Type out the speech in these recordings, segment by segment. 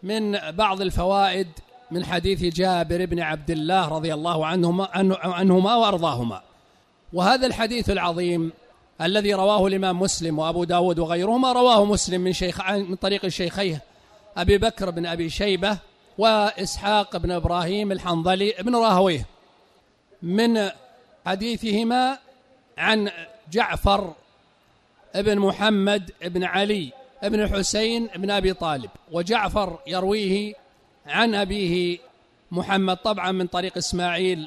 من بعض الفوائد من حديث جابر بن عبد الله رضي الله عنهما وأرضاهما. وهذا الحديث العظيم الذي رواه الإمام مسلم وأبو داود وغيرهما، رواه مسلم من طريق الشيخين أبي بكر بن أبي شيبة وإسحاق بن إبراهيم الحنظلي بن راهويه، من حديثهما عن جعفر ابن محمد ابن علي ابن الحسين ابن أبي طالب، وجعفر يرويه عن أبيه محمد طبعا من طريق إسماعيل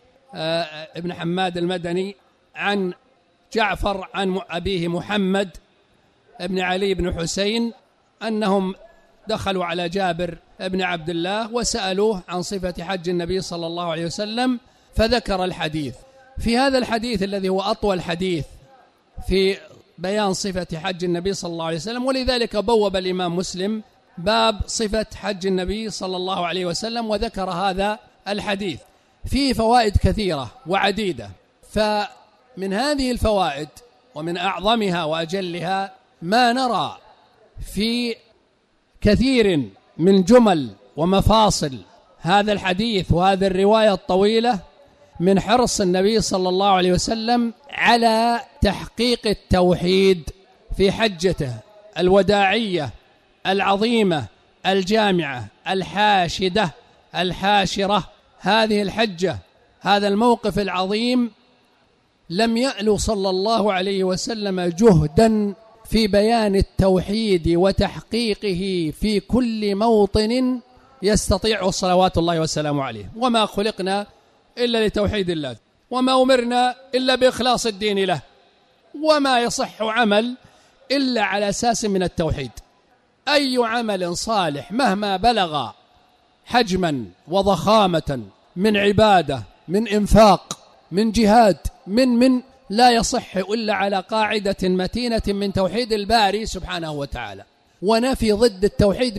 ابن حماد المدني عن جعفر عن أبيه محمد ابن علي بن حسين أنهم دخلوا على جابر ابن عبد الله وسألوه عن صفة حج النبي صلى الله عليه وسلم فذكر الحديث. في هذا الحديث الذي هو أطول حديث في بيان صفة حج النبي صلى الله عليه وسلم، ولذلك بوب الإمام مسلم باب صفة حج النبي صلى الله عليه وسلم وذكر هذا الحديث. فيه فوائد كثيرة وعديدة، فمن هذه الفوائد ومن أعظمها وأجلها ما نرى في كثير من جمل ومفاصل هذا الحديث وهذه الرواية الطويلة من حرص النبي صلى الله عليه وسلم على تحقيق التوحيد في حجته الوداعية العظيمة الجامعة الحاشدة الحاشرة. هذه الحجة، هذا الموقف العظيم، لم يألو صلى الله عليه وسلم جهدا في بيان التوحيد وتحقيقه في كل موطن يستطيع صلوات الله وسلامه عليه. وما خلقنا إلا لتوحيد الله، وما أمرنا إلا بإخلاص الدين له، وما يصح عمل إلا على أساس من التوحيد. أي عمل صالح مهما بلغ حجما وضخامة من عبادة من إنفاق من جهاد من لا يصح إلا على قاعدة متينة من توحيد الباري سبحانه وتعالى، ونفي ضد التوحيد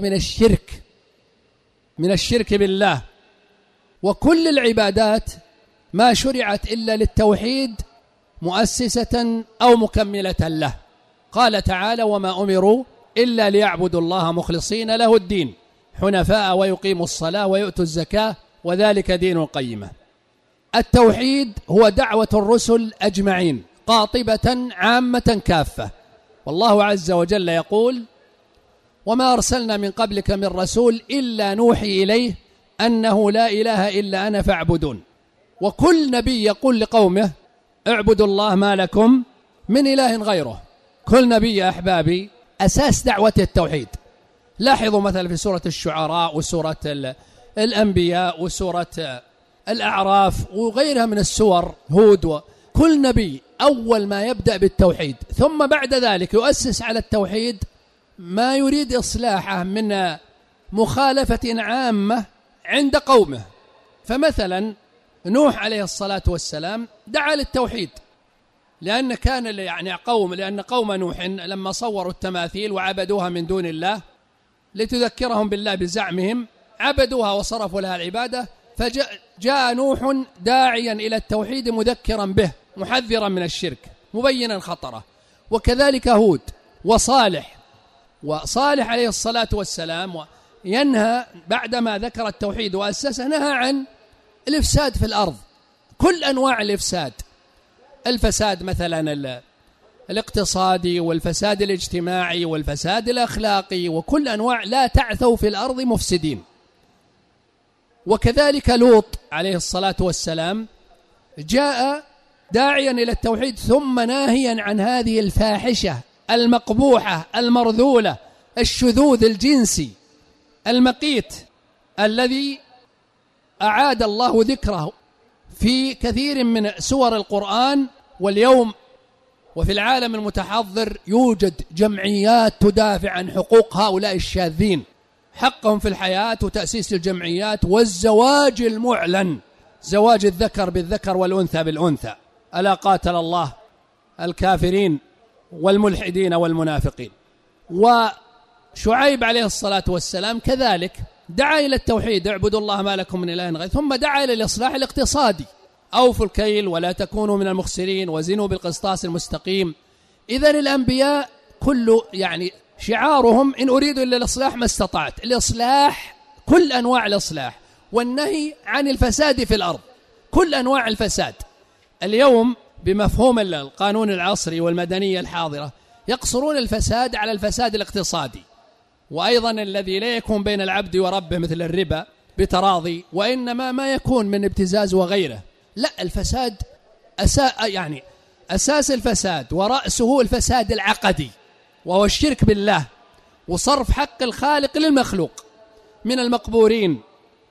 من الشرك بالله. وكل العبادات ما شرعت إلا للتوحيد مؤسسة أو مكملة له. قال تعالى: وما أمروا إلا ليعبدوا الله مخلصين له الدين حنفاء ويقيموا الصلاة ويؤتوا الزكاة وذلك دين القيمة. التوحيد هو دعوة الرسل أجمعين قاطبة عامة كافة، والله عز وجل يقول: وما أرسلنا من قبلك من رسول إلا نوحي إليه أنه لا إله إلا أنا فاعبدون. وكل نبي يقول لقومه: اعبدوا الله ما لكم من إله غيره. كل نبي يا أحبابي أساس دعوته التوحيد. لاحظوا مثلا في سورة الشعراء وسورة الأنبياء وسورة الأعراف وغيرها من السور، هود، كل نبي أول ما يبدأ بالتوحيد، ثم بعد ذلك يؤسس على التوحيد ما يريد إصلاحه من مخالفة عامة عند قومه. فمثلا نوح عليه الصلاة والسلام دعا للتوحيد، لأن قوم نوح لما صوروا التماثيل وعبدوها من دون الله لتذكرهم بالله بزعمهم عبدوها وصرفوا لها العبادة، فجاء نوح داعيا إلى التوحيد مذكرا به محذرا من الشرك مبينا خطره. وكذلك هود وصالح عليه الصلاة والسلام ينهى بعدما ذكر التوحيد وأسسه، نهى عن الإفساد في الأرض، كل أنواع الإفساد، الفساد مثلا الاقتصادي والفساد الاجتماعي والفساد الأخلاقي وكل أنواع، لا تعثوا في الأرض مفسدين. وكذلك لوط عليه الصلاة والسلام جاء داعيا إلى التوحيد ثم ناهيا عن هذه الفاحشة المقبوحة المرذولة، الشذوذ الجنسي المقيت الذي أعاد الله ذكره في كثير من سور القرآن. واليوم وفي العالم المتحضر يوجد جمعيات تدافع عن حقوق هؤلاء الشاذين، حقهم في الحياة وتأسيس الجمعيات والزواج المعلن، زواج الذكر بالذكر والأنثى بالأنثى. ألا قاتل الله الكافرين والملحدين والمنافقين. وشعيب عليه الصلاة والسلام كذلك دعا إلى التوحيد: اعبدوا الله ما لكم من إله غيره، ثم دعا إلى الإصلاح الاقتصادي: أوفوا الكيل ولا تكونوا من المخسرين وزنوا بالقسطاس المستقيم. إذن الأنبياء شعارهم إن أريد إلا الإصلاح ما استطعت، الإصلاح كل أنواع الإصلاح، والنهي عن الفساد في الأرض، كل أنواع الفساد. اليوم بمفهوم القانون العصري والمدنية الحاضرة يقصرون الفساد على الفساد الاقتصادي، وأيضا الذي لا يكون بين العبد وربه مثل الربا بتراضي، وإنما ما يكون من ابتزاز وغيره. لا، الفساد أساس الفساد ورأسه الفساد العقدي، وهو الشرك بالله وصرف حق الخالق للمخلوق من المقبورين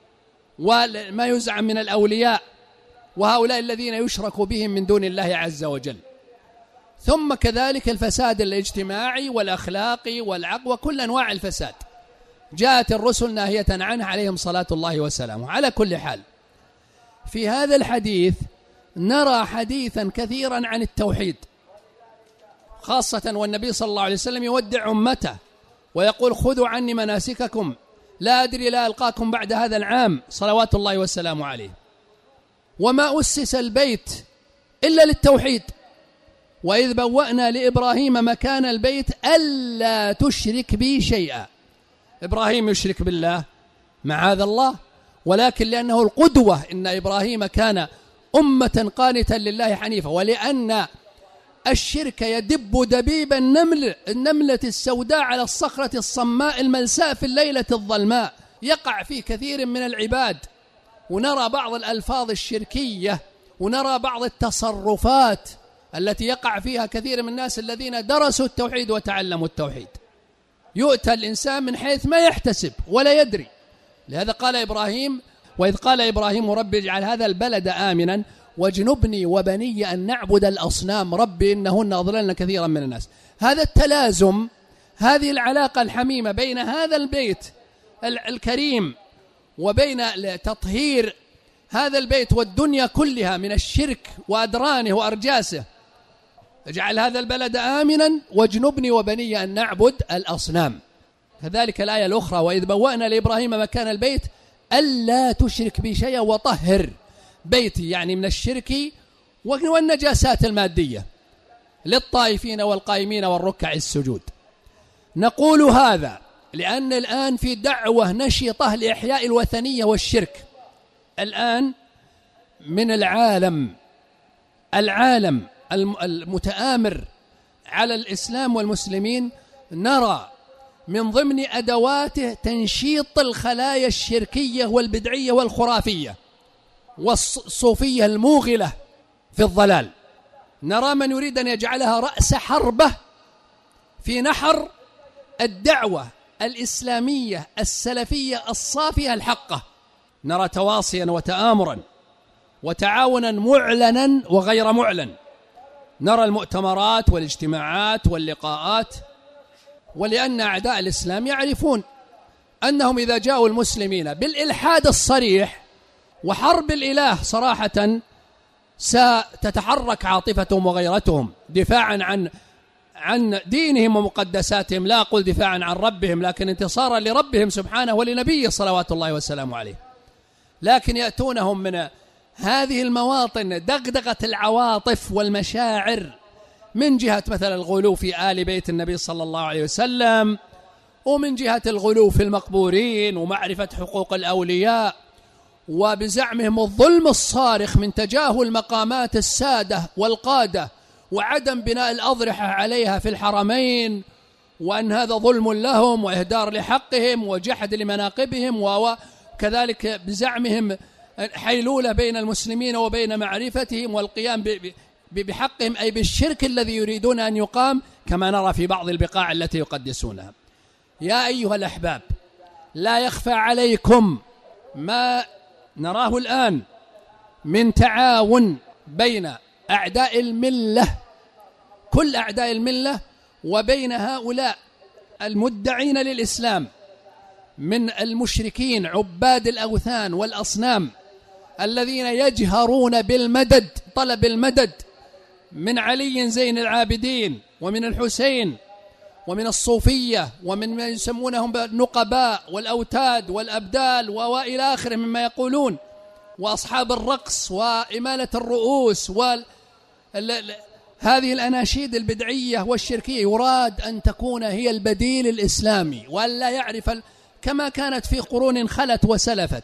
وما يزعم من الأولياء وهؤلاء الذين يشرك بهم من دون الله عز وجل. ثم كذلك الفساد الاجتماعي والأخلاقي والعقل وكل أنواع الفساد جاءت الرسل ناهية عنه عليهم صلاة الله وسلامه. على كل حال، في هذا الحديث نرى حديثا كثيرا عن التوحيد خاصة، والنبي صلى الله عليه وسلم يودع أمته ويقول خذوا عني مناسككم لا أدري لا ألقاكم بعد هذا العام صلوات الله والسلام عليه. وما أسس البيت إلا للتوحيد، وإذ بوأنا لإبراهيم مكان البيت ألا تشرك بي شيئا. إبراهيم يشرك بالله معاذ الله، ولكن لأنه القدوة، إن إبراهيم كان أمة قانتا لله حنيفا، ولأن الشرك يدب دبيب النملة السوداء على الصخرة الصماء الملساء في الليلة الظلماء، يقع فيه كثير من العباد. ونرى بعض الألفاظ الشركية، ونرى بعض التصرفات التي يقع فيها كثير من الناس الذين درسوا التوحيد وتعلموا التوحيد. يؤتى الإنسان من حيث ما يحتسب ولا يدري. لهذا قال إبراهيم: وإذ قال إبراهيم رب اجعل هذا البلد آمنا واجنبني وبني أن نعبد الأصنام ربي إنهن أضللن كثيرا من الناس. هذا التلازم، هذه العلاقة الحميمة بين هذا البيت الكريم وبين تطهير هذا البيت والدنيا كلها من الشرك وأدرانه وأرجاسه. اجعل هذا البلد آمنا واجنبني وبني أن نعبد الأصنام. كذلك الآية الأخرى: وإذ بوأنا لإبراهيم مكان البيت ألا تشرك بي شيئا وطهر بيتي، يعني من الشرك والنجاسات المادية، للطائفين والقائمين والركع السجود. نقول هذا لأن الآن في دعوة نشطة لإحياء الوثنية والشرك. الآن من العالم المتآمر على الإسلام والمسلمين نرى من ضمن أدواته تنشيط الخلايا الشركية والبدعية والخرافية والصوفية الموغلة في الضلال. نرى من يريد أن يجعلها رأس حربة في نحر الدعوة الإسلامية السلفية الصافية الحقة. نرى تواصيا وتآمرا وتعاونا معلنا وغير معلن. نرى المؤتمرات والاجتماعات واللقاءات، ولأن أعداء الإسلام يعرفون أنهم إذا جاءوا المسلمين بالإلحاد الصريح وحرب الإله صراحة ستتحرك عاطفتهم وغيرتهم دفاعا عن دينهم ومقدساتهم، لا أقول دفاعا عن ربهم، لكن انتصارا لربهم سبحانه ولنبيه صلوات الله وسلامه عليه. لكن يأتونهم من هذه المواطن دغدغة العواطف والمشاعر، من جهة مثلا الغلو في آل بيت النبي صلى الله عليه وسلم، ومن جهة الغلو في المقبورين ومعرفة حقوق الأولياء، وبزعمهم الظلم الصارخ من تجاهل مقامات السادة والقادة وعدم بناء الأضرحة عليها في الحرمين، وأن هذا ظلم لهم وإهدار لحقهم وجحد لمناقبهم، وكذلك بزعمهم حيلولة بين المسلمين وبين معرفتهم والقيام بحقهم، أي بالشرك الذي يريدون أن يقام كما نرى في بعض البقاع التي يقدسونها. يا أيها الأحباب، لا يخفى عليكم ما نراه الآن من تعاون بين أعداء الملة، كل أعداء الملة، وبين هؤلاء المدعين للإسلام من المشركين عباد الأوثان والأصنام الذين يجهرون بالمدد، طلب المدد من علي زين العابدين ومن الحسين ومن الصوفية ومن ما يسمونهم بالنقباء والأوتاد والأبدال وإلى آخره مما يقولون، وأصحاب الرقص وإمالة الرؤوس هذه الأناشيد البدعية والشركية يراد أن تكون هي البديل الإسلامي، وألا يعرف كما كانت في قرون خلت وسلفت،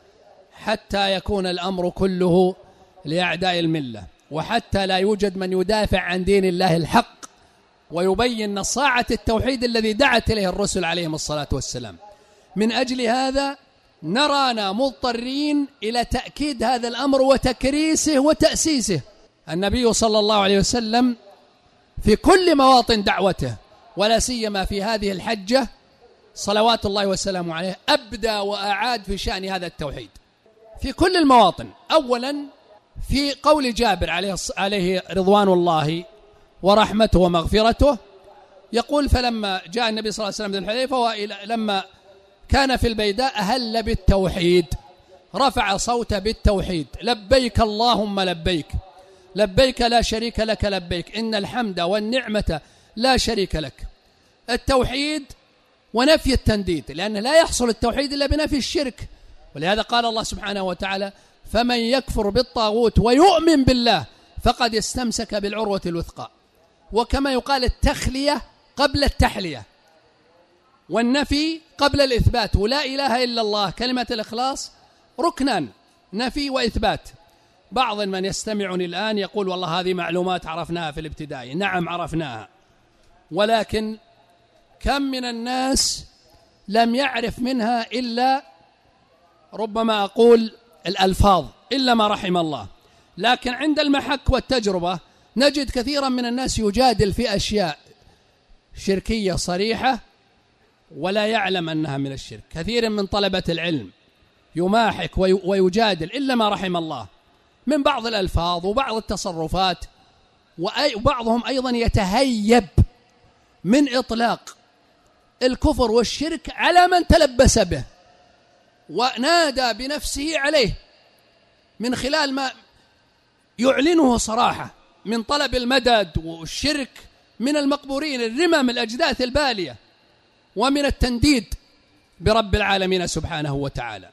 حتى يكون الأمر كله لأعداء الملة، وحتى لا يوجد من يدافع عن دين الله الحق ويبين نصاعة التوحيد الذي دعت إليه الرسل عليهم الصلاة والسلام. من أجل هذا نرانا مضطرين إلى تأكيد هذا الأمر وتكريسه وتأسيسه. النبي صلى الله عليه وسلم في كل مواطن دعوته، ولا سيما في هذه الحجة صلوات الله وسلامه عليه، أبدى وأعاد في شأن هذا التوحيد في كل المواطن. أولا في قول جابر عليه رضوان الله ورحمته ومغفرته، يقول: فلما جاء النبي صلى الله عليه وسلم ذو الحليفة لما كان في البيداء أهل بالتوحيد، رفع صوته بالتوحيد: لبيك اللهم لبيك، لبيك لا شريك لك لبيك، إن الحمد والنعمة لا شريك لك. التوحيد ونفي التنديد، لأن لا يحصل التوحيد إلا بنفي الشرك، ولهذا قال الله سبحانه وتعالى: فمن يكفر بالطاغوت ويؤمن بالله فقد استمسك بالعروة الوثقى. وكما يقال التخلية قبل التحلية، والنفي قبل الإثبات. ولا إله إلا الله كلمة الإخلاص ركنان، نفي وإثبات. بعض من يستمعني الآن يقول: والله هذه معلومات عرفناها في الابتدائي. نعم عرفناها، ولكن كم من الناس لم يعرف منها إلا ربما أقول الألفاظ، إلا ما رحم الله. لكن عند المحك والتجربة نجد كثيرا من الناس يجادل في أشياء شركية صريحة ولا يعلم أنها من الشرك. كثير من طلبة العلم يماحك ويجادل إلا ما رحم الله من بعض الألفاظ وبعض التصرفات، وبعضهم أيضا يتهيب من إطلاق الكفر والشرك على من تلبس به ونادى بنفسه عليه من خلال ما يعلنه صراحة من طلب المدد والشرك من المقبورين، الرمم، الأجداث البالية، ومن التنديد برب العالمين سبحانه وتعالى.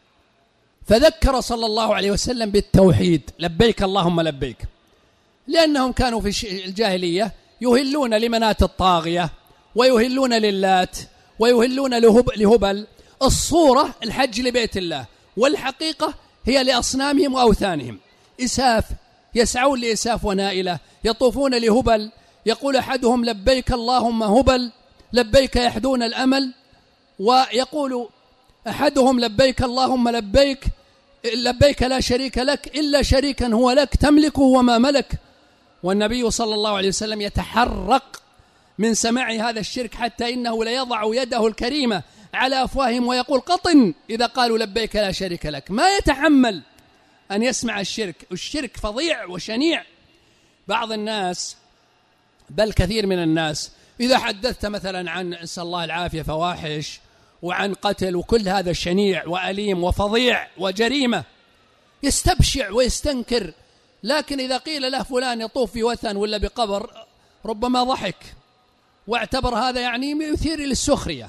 فذكر صلى الله عليه وسلم بالتوحيد: لبيك اللهم لبيك، لأنهم كانوا في الجاهلية يهلون لمنات الطاغية ويهلون للات ويهلون لهبل. الصورة الحج لبيت الله، والحقيقة هي لأصنامهم وأوثانهم. إساف، يسعون لإساف ونائلة، يطوفون لهبل. يقول أحدهم: لبيك اللهم هبل، لبيك يحدون الأمل. ويقول أحدهم: لبيك اللهم لبيك، لبيك لا شريك لك إلا شريكا هو لك تملكه وما ملك. والنبي صلى الله عليه وسلم يتحرق من سماع هذا الشرك، حتى إنه ليضع يده الكريمة على أفواههم ويقول: قطن إذا قالوا لبيك لا شريك لك. ما يتحمل أن يسمع الشرك. الشرك فظيع وشنيع. بعض الناس، بل كثير من الناس، إذا حدثت مثلا عن، نسأل الله العافية، فواحش وعن قتل وكل هذا شنيع وأليم وفظيع وجريمة، يستبشع ويستنكر. لكن إذا قيل له فلان يطوف في وثن ولا بقبر، ربما ضحك واعتبر هذا يعني يثير للسخرية.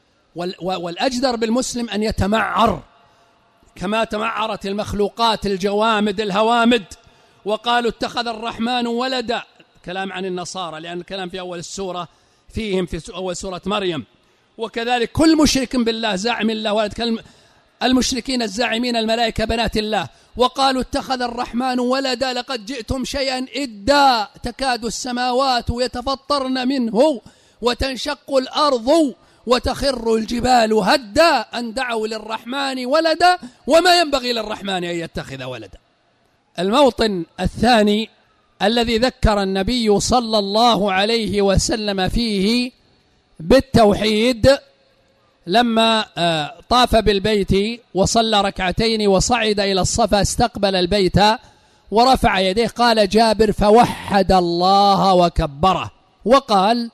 والأجدر بالمسلم أن يتمعر كما تمعرت المخلوقات الجوامد الهوامد، وقالوا اتخذ الرحمن ولدا، كلام عن النصارى، لأن الكلام في أول السورة فيهم في أول سورة مريم. وكذلك كل مشرك بالله زاعم الله ولد، المشركين الزاعمين الملائكة بنات الله، وقالوا اتخذ الرحمن ولدا لقد جئتم شيئا إدا، تكاد السماوات يتفطرن منه وتنشق الأرض وتخر الجبال هدا أن دعوا للرحمن ولدا وما ينبغي للرحمن أن يتخذ ولدا. الموطن الثاني الذي ذكر النبي صلى الله عليه وسلم فيه بالتوحيد لما طاف بالبيت وصلى ركعتين وصعد إلى الصفا استقبل البيت ورفع يديه. قال جابر: فوحد الله وكبره وقال: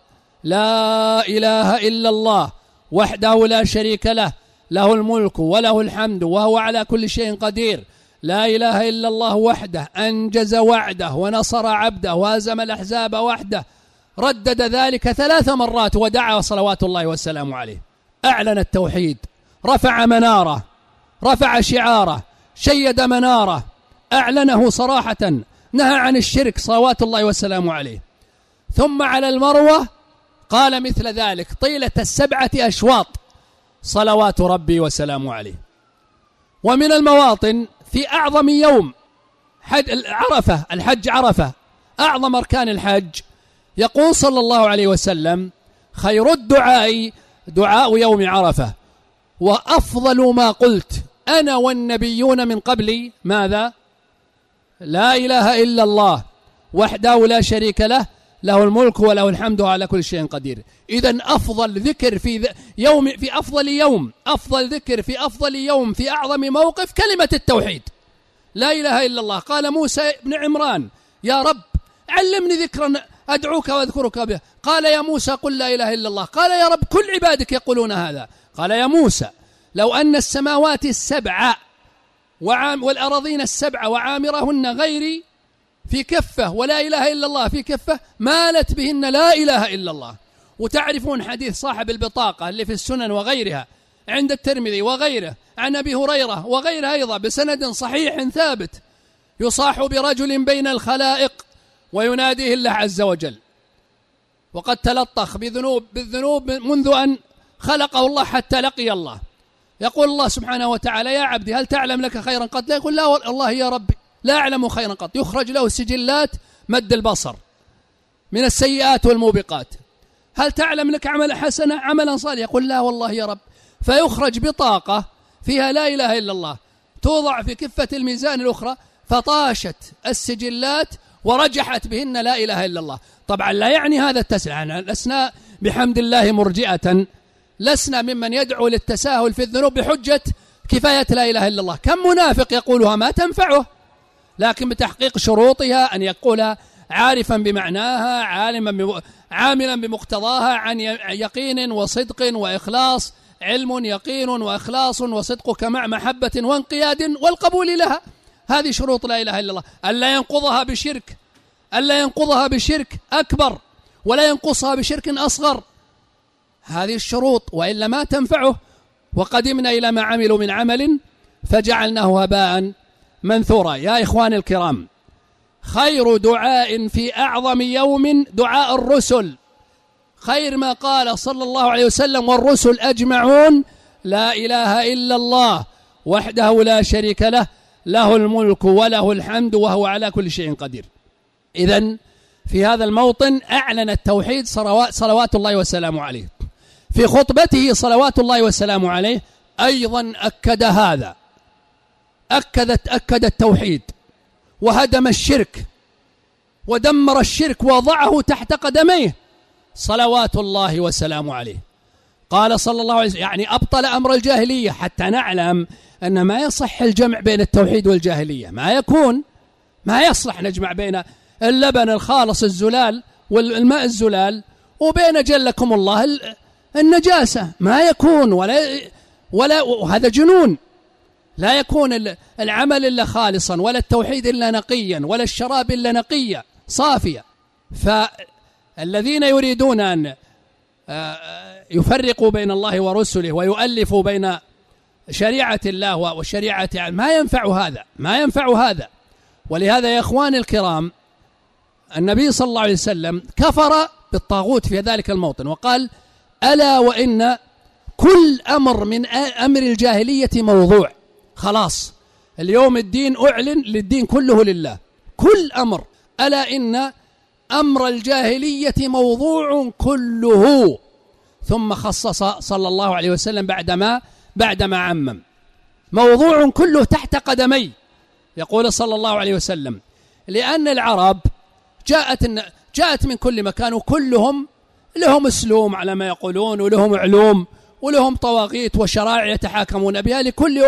لا إله إلا الله وحده لا شريك له، له الملك وله الحمد وهو على كل شيء قدير، لا إله إلا الله وحده أنجز وعده ونصر عبده وهزم الأحزاب وحده. ردد ذلك 3 مرات ودعا صلوات الله والسلام عليه. أعلن التوحيد، رفع مناره، رفع شعاره، شيد مناره، أعلنه صراحة، نهى عن الشرك صلوات الله والسلام عليه. ثم على المروة قال مثل ذلك طيلة 7 أشواط صلوات ربي وسلامه عليه. ومن المواطن في أعظم يوم عرفة، الحج عرفة أعظم أركان الحج، يقول صلى الله عليه وسلم: خير الدعاء دعاء يوم عرفة، وأفضل ما قلت أنا والنبيون من قبلي ماذا؟ لا إله إلا الله وحده لا شريك له، له الملك وله الحمد على كل شيء قدير. إذن أفضل ذكر في أفضل يوم، أفضل ذكر في أفضل يوم في أعظم موقف كلمة التوحيد، لا إله إلا الله. قال موسى بن عمران: يا رب علمني ذكرا أدعوك وأذكرك به. قال يا موسى قل لا إله إلا الله. قال يا رب كل عبادك يقولون هذا. قال يا موسى لو أن السماوات السبع والأراضين السبع وعامرهن غيري في كفة ولا إله إلا الله في كفة مالت بهن لا إله إلا الله. وتعرفون حديث صاحب البطاقة اللي في السنن وغيرها عند الترمذي وغيره عن أبي هريرة وغيره أيضا بسند صحيح ثابت: يصاح برجل بين الخلائق ويناديه الله عز وجل، وقد تلطخ بالذنوب منذ أن خلقه الله حتى لقي الله. يقول الله سبحانه وتعالى: يا عبدي هل تعلم لك خيرا قط؟ لا يقول لا والله يا ربي لا أعلم خيرا قط. يخرج له سجلات مد البصر من السيئات والموبقات. هل تعلم لك عمل حسنة عملا صالحا؟ يقول لا والله يا رب. فيخرج بطاقة فيها لا إله إلا الله، توضع في كفة الميزان الأخرى، فطاشت السجلات ورجحت بهن لا إله إلا الله. طبعا لا يعني هذا التساهل، لسنا بحمد الله مرجئة، لسنا ممن يدعو للتساهل في الذنوب بحجة كفاية لا إله إلا الله. كم منافق يقولها ما تنفعه، لكن بتحقيق شروطها أن يقولها عارفا بمعناها، عاملا بمقتضاها، عن يقين وصدق وإخلاص، علم يقين وإخلاص وصدقك مع محبة وانقياد والقبول لها. هذه شروط لا إله إلا الله. ألا ينقضها بشرك أكبر ولا ينقصها بشرك أصغر، هذه الشروط، وإلا ما تنفعه. وقدمنا إلى ما عملوا من عمل فجعلناه هباء منثورا. يا إخواني الكرام، خير دعاء في أعظم يوم دعاء الرسل، خير ما قال صلى الله عليه وسلم والرسل أجمعون: لا إله إلا الله وحده لا شريك له، له الملك وله الحمد وهو على كل شيء قدير. إذن في هذا الموطن أعلن التوحيد صلوات الله وسلامه عليه. في خطبته صلوات الله وسلامه عليه أيضا أكد هذا، أكد التوحيد وهدم الشرك ودمر الشرك ووضعه تحت قدميه صلوات الله وسلامه عليه. قال صلى الله عليه وسلم، يعني أبطل أمر الجاهلية، حتى نعلم أن ما يصح الجمع بين التوحيد والجاهلية، ما يصلح نجمع بين اللبن الخالص الزلال والماء الزلال وبين جلكم الله النجاسة، ما يكون ولا وهذا جنون. لا يكون العمل إلا خالصا، ولا التوحيد إلا نقيا، ولا الشراب إلا نقيا صافيا. فالذين يريدون أن يفرقوا بين الله ورسله ويؤلفوا بين شريعة الله وشريعة ما ينفع هذا. ولهذا يا إخواني الكرام، النبي صلى الله عليه وسلم كفر بالطاغوت في ذلك الموطن وقال: ألا وإن كل أمر من أمر الجاهلية موضوع. خلاص اليوم الدين أعلن للدين كله لله، كل أمر. ألا إن أمر الجاهلية موضوع كله. ثم خصص صلى الله عليه وسلم بعدما عمم: موضوع كله تحت قدمي. يقول صلى الله عليه وسلم: لأن العرب جاءت من كل مكان، وكلهم لهم اسلوب على ما يقولون، ولهم علوم، ولهم طواغيت وشرائع يتحاكمون بها.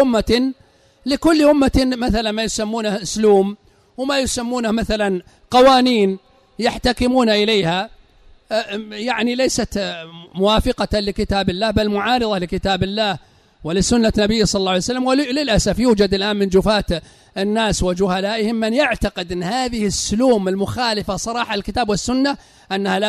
لكل أمة مثلا ما يسمونه اسلوب، وما يسمونه مثلا قوانين يحتكمون إليها، يعني ليست موافقة لكتاب الله بل معارضة لكتاب الله ولسنة نبي صلى الله عليه وسلم. وللأسف يوجد الآن من جفاة الناس وجهلائهم من يعتقد أن هذه السلوم المخالفة صراحة الكتاب والسنة أنها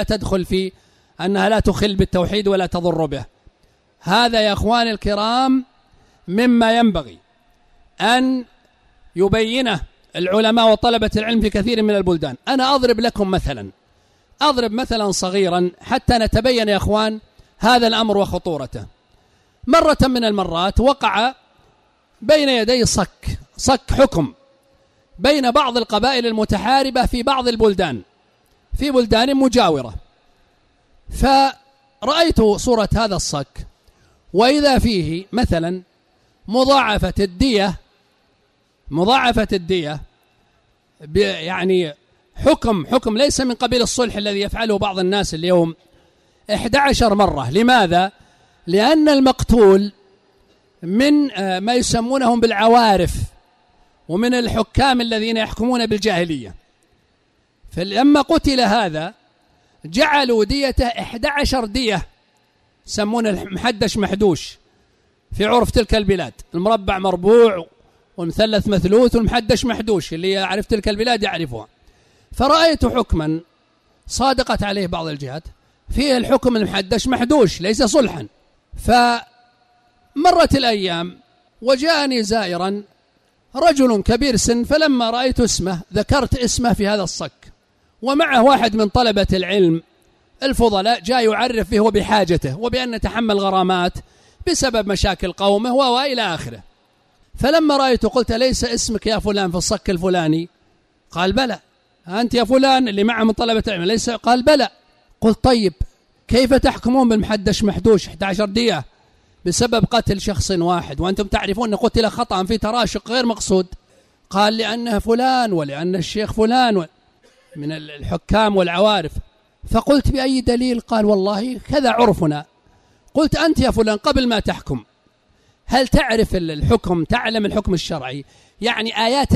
لا تخل بالتوحيد ولا تضر به. هذا يا أخواني الكرام مما ينبغي أن يبينه العلماء وطلبة العلم في كثير من البلدان. أنا أضرب لكم مثلا أضرب مثلا صغيرا حتى نتبين يا أخوان هذا الأمر وخطورته. مرة من المرات وقع بين يدي صك حكم بين بعض القبائل المتحاربة في بعض البلدان، في بلدان مجاورة، فرأيت صورة هذا الصك، وإذا فيه مثلا مضاعفة الدية يعني حكم ليس من قبيل الصلح الذي يفعله بعض الناس اليوم 11 مرة. لماذا؟ لأن المقتول من ما يسمونهم بالعوارف ومن الحكام الذين يحكمون بالجاهلية، فلما قتل هذا جعلوا ديته 11 دية، يسمون المحدش محدوش في عرف تلك البلاد، المربع مربوع والمثلث مثلوث والمحدش محدوش، اللي يعرف تلك البلاد يعرفها. فرأيت حكما صادقت عليه بعض الجهات فيه الحكم المحدش محدوش ليس صلحا. فمرت الأيام وجاءني زائرا رجل كبير سن، فلما رأيت اسمه ذكرت اسمه في هذا الصك، ومعه واحد من طلبة العلم الفضلاء جاء يعرف به وبحاجته وبأن نتحمل غرامات بسبب مشاكل قومه وإلى آخره. فلما رأيت قلت ليس اسمك يا فلان في الصك الفلاني؟ قال بلى. أنت يا فلان اللي معه من طلبة العلم ليس؟ قال بلى. قلت طيب كيف تحكمون بالمحدش محدوش 11 دية بسبب قتل شخص واحد وأنتم تعرفون أنه قتل خطأ في تراشق غير مقصود؟ قال لأنه فلان ولأن الشيخ فلان من الحكام والعوارف. فقلت بأي دليل؟ قال والله كذا عرفنا. قلت أنت يا فلان قبل ما تحكم هل تعرف الحكم، تعلم الحكم الشرعي، يعني آيات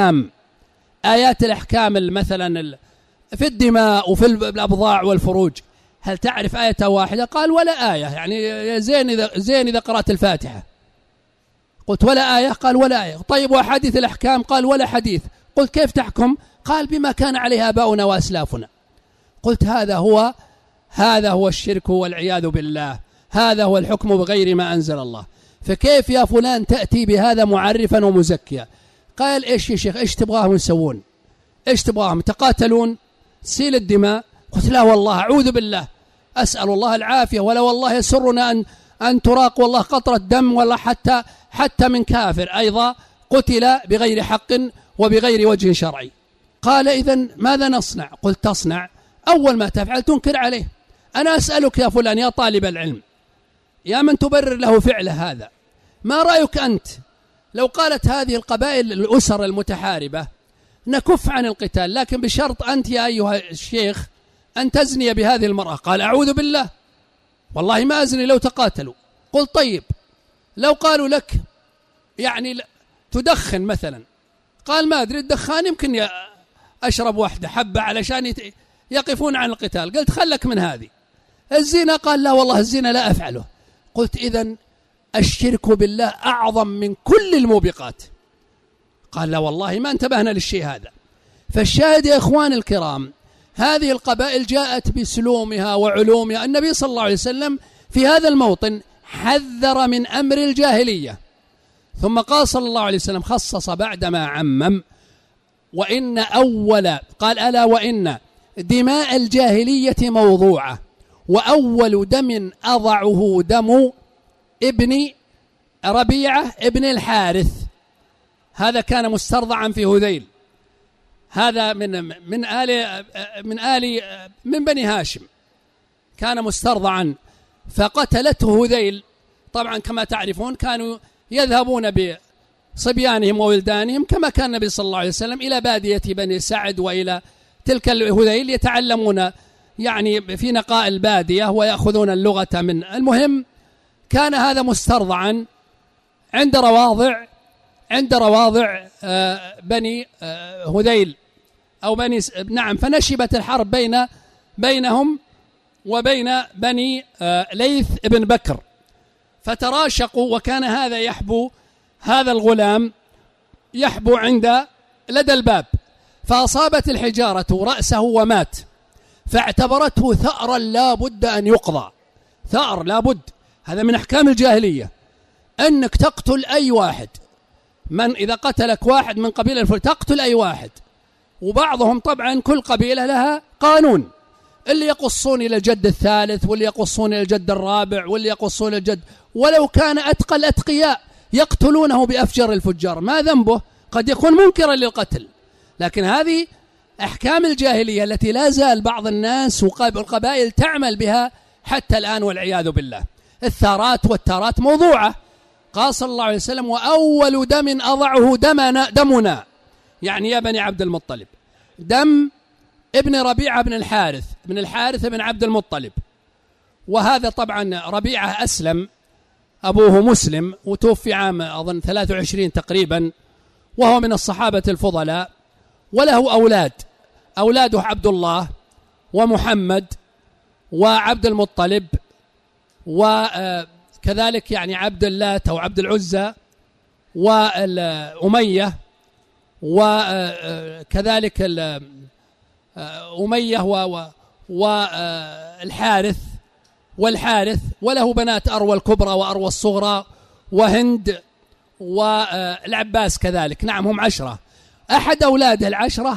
الأحكام مثلا في الدماء وفي الأبضاع والفروج، هل تعرف آية واحدة؟ قال ولا آية، يعني زين إذا قرأت الفاتحة. قلت ولا آية؟ قال ولا آية. طيب وحديث الأحكام؟ قال ولا حديث. قلت كيف تحكم؟ قال بما كان عليه آباؤنا وأسلافنا. قلت هذا هو الشرك والعياذ بالله، هذا هو الحكم بغير ما أنزل الله. فكيف يا فلان تأتي بهذا معرفا ومزكيا؟ قال إيش يا شيخ، إيش تبغاهم يسوون؟ إيش تبغاهم تقاتلون سيل الدماء؟ قلت لا والله أعوذ بالله، أسأل الله العافية، ولا والله يسرنا أن تراق والله قطرة دم ولا حتى من كافر أيضا قتل بغير حق وبغير وجه شرعي. قال إذن ماذا نصنع؟ قلت تصنع أول ما تفعل تنكر عليه. أنا أسألك يا فلان يا طالب العلم، يا من تبرر له فعله هذا، ما رأيك أنت لو قالت هذه القبائل الأسر المتحاربة نكف عن القتال، لكن بشرط أنت يا أيها الشيخ أن تزني بهذه المرأة؟ قال أعوذ بالله والله ما أزني لو تقاتلوا. قل طيب لو قالوا لك يعني تدخن مثلا؟ قال ما أدري، الدخان يمكن أشرب واحدة حبة علشان يقفون عن القتال. قلت خلك من هذه. الزنا؟ قال لا والله الزنا لا أفعله. قلت إذن الشرك بالله أعظم من كل الموبقات. قال لا والله ما انتبهنا للشيء هذا. فالشاهد يا إخوان الكرام، هذه القبائل جاءت بسلومها وعلومها. النبي صلى الله عليه وسلم في هذا الموطن حذر من أمر الجاهلية، ثم قال صلى الله عليه وسلم خصص بعدما عمم، قال ألا وإن دماء الجاهلية موضوعة، وأول دم أضعه دم ابن ربيعة ابن الحارث. هذا كان مسترضعا في هذيل، هذا من بني هاشم، كان مسترضعا فقتلته هذيل. طبعا كما تعرفون كانوا يذهبون بصبيانهم وولدانهم كما كان النبي صلى الله عليه وسلم إلى بادية بني سعد وإلى تلك الهذيل يتعلمون يعني في نقاء البادية ويأخذون اللغة من. المهم كان هذا مسترضعا عند رواضع بني هذيل أو بني نعم. فنشبت الحرب بينهم وبين بني ليث بن بكر، فتراشقوا، وكان هذا يحبو، هذا الغلام يحبو لدى الباب، فأصابت الحجارة رأسه ومات، فاعتبرته ثأرا لا بد أن يقضى. ثأر لا بد، هذا من أحكام الجاهلية أنك تقتل أي واحد، من إذا قتلك واحد من قبيلة تقتل أي واحد. وبعضهم طبعا كل قبيلة لها قانون، اللي يقصون إلى الجد الثالث، واللي يقصون إلى الجد الرابع، واللي يقصون إلى الجد، ولو كان أتقى الأتقياء يقتلونه بأفجر الفجار، ما ذنبه؟ قد يكون منكرا للقتل. لكن هذه أحكام الجاهلية التي لا زال بعض الناس والقبائل تعمل بها حتى الآن والعياذ بالله. الثارات والتارات موضوعة. قال صلى الله عليه وسلم: وأول دم أضعه دمنا، يعني يا بني عبد المطلب، دم ابن ربيعة بن الحارث بن عبد المطلب. وهذا طبعا ربيعة أسلم، أبوه مسلم، وتوفي عام أظن 23 تقريبا، وهو من الصحابة الفضلاء، وله أولاده عبد الله ومحمد وعبد المطلب، وكذلك يعني عبد اللات أو عبد العزى وأمية، وكذلك أمية والحارث، وله بنات أروى الكبرى وأروى الصغرى وهند والعباس كذلك. نعم، هم 10. أحد أولاده 10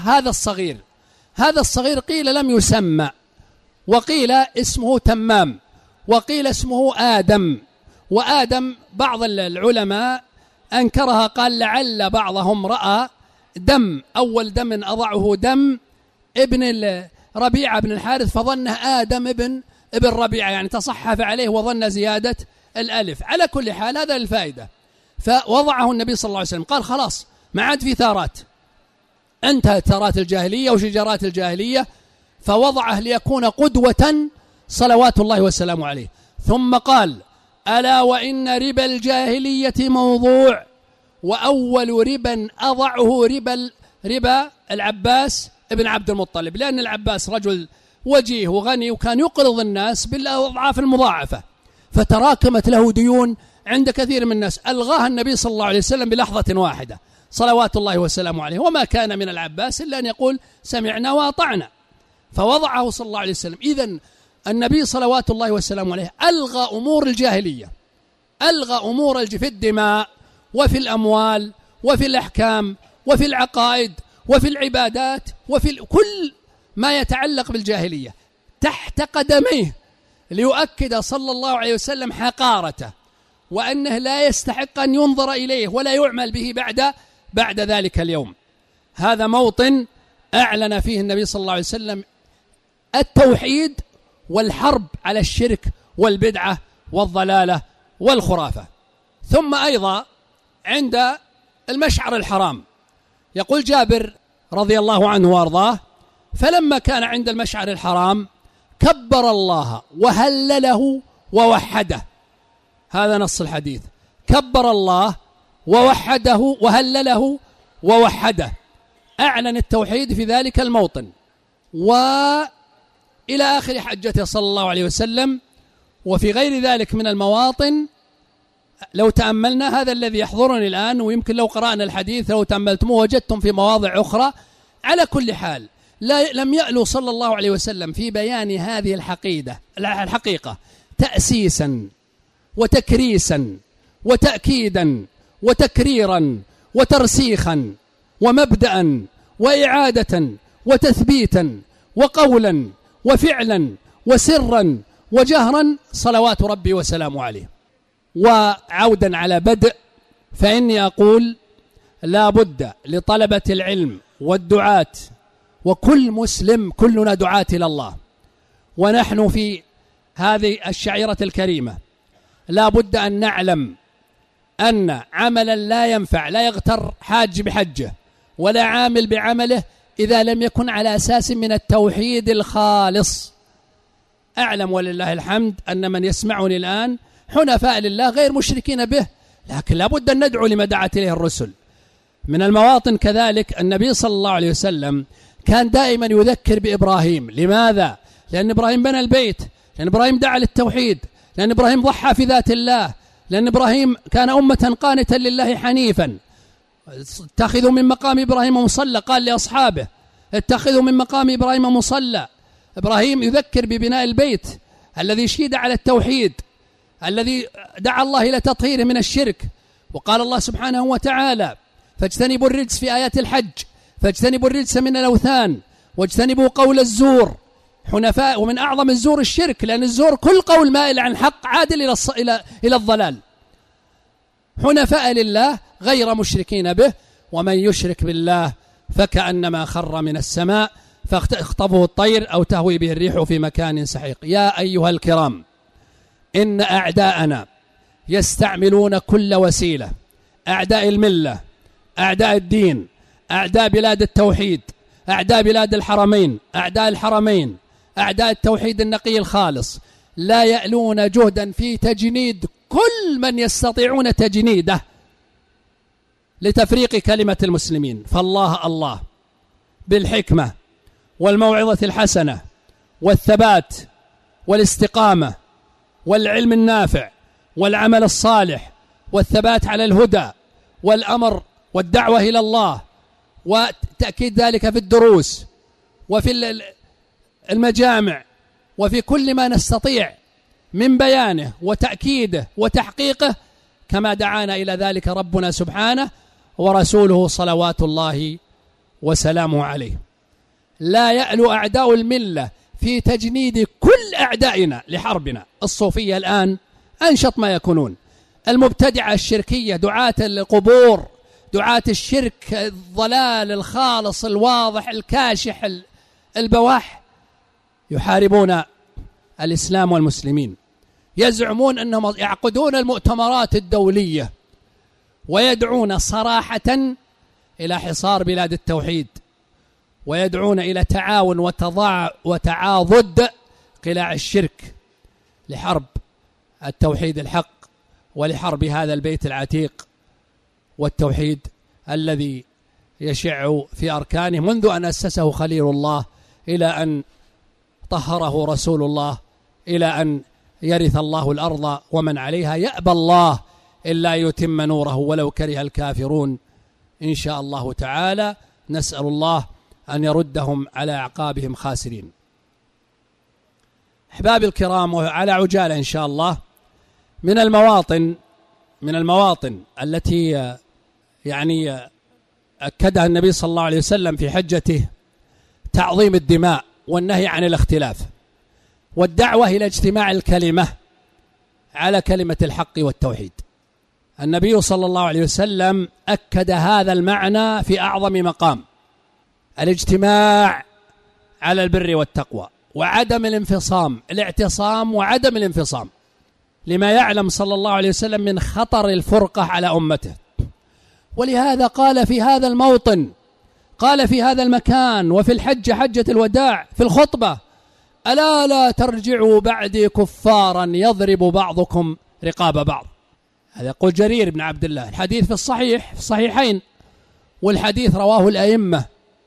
هذا الصغير قيل لم يسمى، وقيل اسمه تمام، وقيل اسمه آدم. وآدم بعض العلماء أنكرها، قال لعل بعضهم رأى أول دم أضعه دم ابن ربيعة بن الحارث فظنه آدم ابن ربيعة، يعني تصحف عليه وظن زيادة الألف. على كل حال هذا الفائدة. فوضعه النبي صلى الله عليه وسلم، قال خلاص ما عاد في ثارات، انتهت ثارات الجاهلية وشجرات الجاهلية، فوضعه ليكون قدوة صلوات الله وسلامه عليه. ثم قال: ألا وإن ربا الجاهلية موضوع، وأول ربا أضعه ربا العباس ابن عبد المطلب، لأن العباس رجل وجيه وغني، وكان يقرض الناس بالأضعاف المضاعفة، فتراكمت له ديون عند كثير من الناس، ألغاها النبي صلى الله عليه وسلم بلحظة واحدة صلوات الله وسلامه عليه. وما كان من العباس إلا أن يقول سمعنا وأطعنا، فوضعه صلى الله عليه وسلم. إذن النبي صلوات الله وسلامه عليه ألغى أمور الجاهلية، في الدماء وفي الأموال وفي الأحكام وفي العقائد وفي العبادات وفي كل ما يتعلق بالجاهلية تحت قدميه، ليؤكد صلى الله عليه وسلم حقارته، وأنه لا يستحق أن ينظر إليه ولا يعمل به بعد ذلك اليوم. هذا موطن أعلن فيه النبي صلى الله عليه وسلم التوحيد والحرب على الشرك والبدعة والضلالة والخرافة. ثم أيضا عند المشعر الحرام، يقول جابر رضي الله عنه وارضاه: فلما كان عند المشعر الحرام كبر الله وهلله ووحده. هذا نص الحديث: كبر الله ووحده وهلله ووحده، أعلن التوحيد في ذلك الموطن. وإلى آخر حجته صلى الله عليه وسلم. وفي غير ذلك من المواطن لو تأملنا، هذا الذي يحضرني الآن، ويمكن لو قرأنا الحديث لو تأملتموه وجدتم في مواضع أخرى. على كل حال لم يألو صلى الله عليه وسلم في بيان هذه الحقيقة تأسيسا وتكريسا وتأكيدا وتكريرا وترسيخا ومبدأ وإعادة وتثبيتا وقولا وفعلا وسرا وجهرا صلوات ربي وسلامه عليه. وعودا على بدء، فإني أقول لا بد لطلبة العلم والدعاة وكل مسلم، كلنا دعاة إلى الله، ونحن في هذه الشعيرة الكريمة لا بد أن نعلم أن عملا لا ينفع، لا يغتر حاج بحجه ولا عامل بعمله إذا لم يكن على أساس من التوحيد الخالص. أعلم ولله الحمد أن من يسمعني الآن حنفاء لله غير مشركين به، لكن لا بد أن ندعو لما دعت إليه الرسل. من المواطن كذلك النبي صلى الله عليه وسلم كان دائما يذكر بإبراهيم. لماذا؟ لأن إبراهيم بنى البيت، لأن إبراهيم دعا للتوحيد، لأن إبراهيم ضحى في ذات الله، لأن إبراهيم كان أمة قانتا لله حنيفا. اتخذوا من مقام إبراهيم مصلى، قال لأصحابه اتخذوا من مقام إبراهيم مصلى. إبراهيم يذكر ببناء البيت الذي شيد على التوحيد، الذي دعا الله إلى تطهيره من الشرك. وقال الله سبحانه وتعالى: فاجتنبوا الرجس في آيات الحج، فاجتنبوا الرجس من الأوثان، واجتنبوا قول الزور. حنفاء. ومن أعظم الزور الشرك، لأن الزور كل قول مائل عن حق عادل إلى الضلال. حنفاء لله غير مشركين به، ومن يشرك بالله فكأنما خر من السماء فاخطفه الطير أو تهوي به الريح في مكان سحيق. يا أيها الكرام، إن أعداءنا يستعملون كل وسيلة، أعداء الملة، أعداء الدين، أعداء بلاد التوحيد، أعداء بلاد الحرمين، أعداء الحرمين، أعداء التوحيد النقي الخالص، لا يألون جهدا في تجنيد كل من يستطيعون تجنيده لتفريق كلمة المسلمين. فالله الله بالحكمة والموعظة الحسنة والثبات والاستقامة والعلم النافع والعمل الصالح والثبات على الهدى والأمر والدعوة إلى الله، وتأكيد ذلك في الدروس وفي المجامع وفي كل ما نستطيع من بيانه وتأكيده وتحقيقه، كما دعانا إلى ذلك ربنا سبحانه ورسوله صلوات الله وسلامه عليه. لا يألو أعداء الملة في تجنيد كل أعدائنا لحربنا. الصوفية الآن أنشط ما يكونون، المبتدعة الشركية، دعاة القبور، دعاة الشرك، الضلال الخالص الواضح الكاشح البواح، يحاربون الإسلام والمسلمين. يزعمون أنهم يعقدون المؤتمرات الدولية ويدعون صراحة إلى حصار بلاد التوحيد، ويدعون إلى تعاون وتعاضد قلاع الشرك لحرب التوحيد الحق ولحرب هذا البيت العتيق والتوحيد الذي يشع في أركانه منذ أن أسسه خليل الله إلى أن طهره رسول الله، إلى أن يرث الله الأرض ومن عليها. يأبى الله إلا يتم نوره ولو كره الكافرون إن شاء الله تعالى. نسأل الله أن يردهم على أعقابهم خاسرين. أحبابي الكرام، وعلى عجالة إن شاء الله، من المواطن التي يعني أكدها النبي صلى الله عليه وسلم في حجته تعظيم الدماء والنهي عن الاختلاف والدعوة إلى اجتماع الكلمة على كلمة الحق والتوحيد. النبي صلى الله عليه وسلم أكد هذا المعنى في أعظم مقام: الاجتماع على البر والتقوى وعدم الانفصام، الاعتصام وعدم الانفصام، لما يعلم صلى الله عليه وسلم من خطر الفرقة على أمته. ولهذا قال في هذا الموطن، قال في هذا المكان، وفي الحج حجة الوداع في الخطبة: ألا لا ترجعوا بعدي كفارا يضرب بعضكم رقاب بعض. هذا يقول جرير بن عبد الله، الحديث في الصحيحين، والحديث رواه الأئمة